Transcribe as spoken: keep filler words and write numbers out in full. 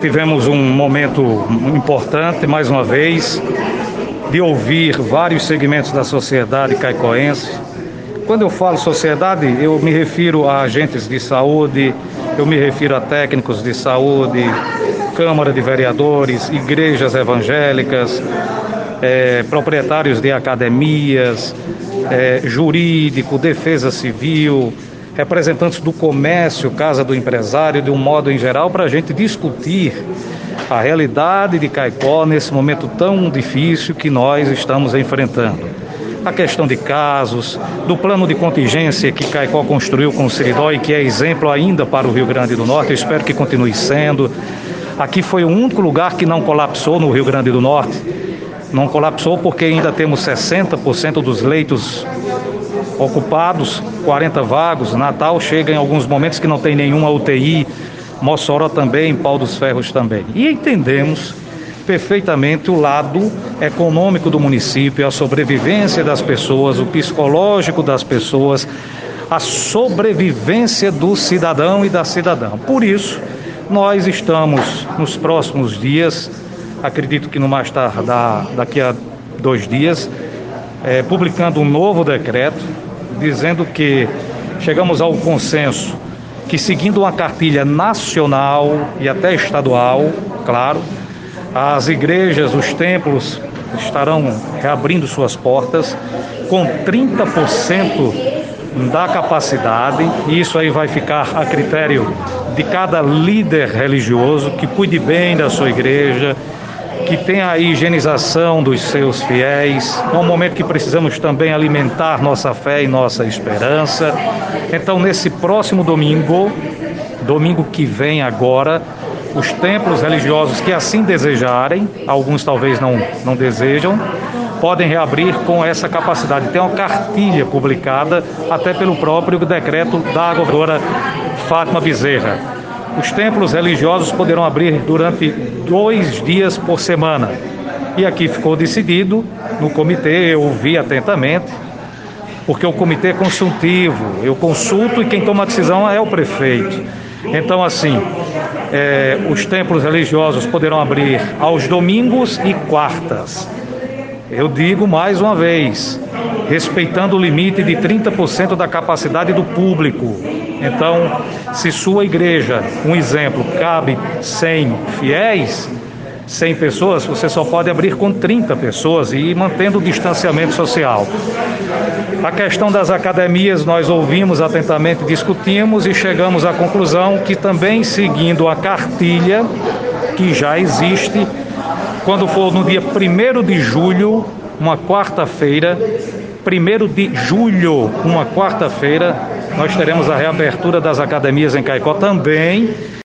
tivemos um momento importante, mais uma vez, de ouvir vários segmentos da sociedade caicoense. Quando eu falo sociedade, eu me refiro a agentes de saúde, eu me refiro a técnicos de saúde, Câmara de Vereadores, igrejas evangélicas, é, proprietários de academias, é, jurídico, defesa civil, representantes do comércio, Casa do Empresário, de um modo em geral, para a gente discutir a realidade de Caicó nesse momento tão difícil que nós estamos enfrentando. A questão de casos, do plano de contingência que Caicó construiu com o Seridó e que é exemplo ainda para o Rio Grande do Norte, eu espero que continue sendo. Aqui foi o único lugar que não colapsou no Rio Grande do Norte. Não colapsou porque ainda temos sessenta por cento dos leitos ocupados, quarenta vagos. Natal chega em alguns momentos que não tem nenhuma U T I, Mossoró também, Pau dos Ferros também. E entendemos perfeitamente o lado econômico do município, a sobrevivência das pessoas, o psicológico das pessoas, a sobrevivência do cidadão e da cidadã. Por isso, nós estamos nos próximos dias, acredito que no mais tardar daqui a dois dias, é, publicando um novo decreto, dizendo que chegamos ao consenso que, seguindo uma cartilha nacional e até estadual, claro, as igrejas, os templos estarão reabrindo suas portas com trinta por cento da capacidade, e isso aí vai ficar a critério de cada líder religioso que cuide bem da sua igreja, que tenha a higienização dos seus fiéis. É um momento que precisamos também alimentar nossa fé e nossa esperança. Então, nesse próximo domingo, domingo que vem agora, os templos religiosos que assim desejarem, alguns talvez não, não desejam, podem reabrir com essa capacidade. Tem uma cartilha publicada até pelo próprio decreto da governadora Fátima Bezerra. Os templos religiosos poderão abrir durante dois dias por semana. E aqui ficou decidido no comitê, eu ouvi atentamente, porque o comitê é consultivo, eu consulto e quem toma a decisão é o prefeito. Então, assim, é, os templos religiosos poderão abrir aos domingos e quartas. Eu digo mais uma vez, respeitando o limite de trinta por cento da capacidade do público. Então, se sua igreja, um exemplo, cabe cem fiéis, cem pessoas, você só pode abrir com trinta pessoas e mantendo o distanciamento social. A questão das academias, nós ouvimos atentamente, discutimos e chegamos à conclusão que também seguindo a cartilha que já existe, quando for no dia primeiro de julho, uma quarta-feira, primeiro de julho, uma quarta-feira, nós teremos a reabertura das academias em Caicó também.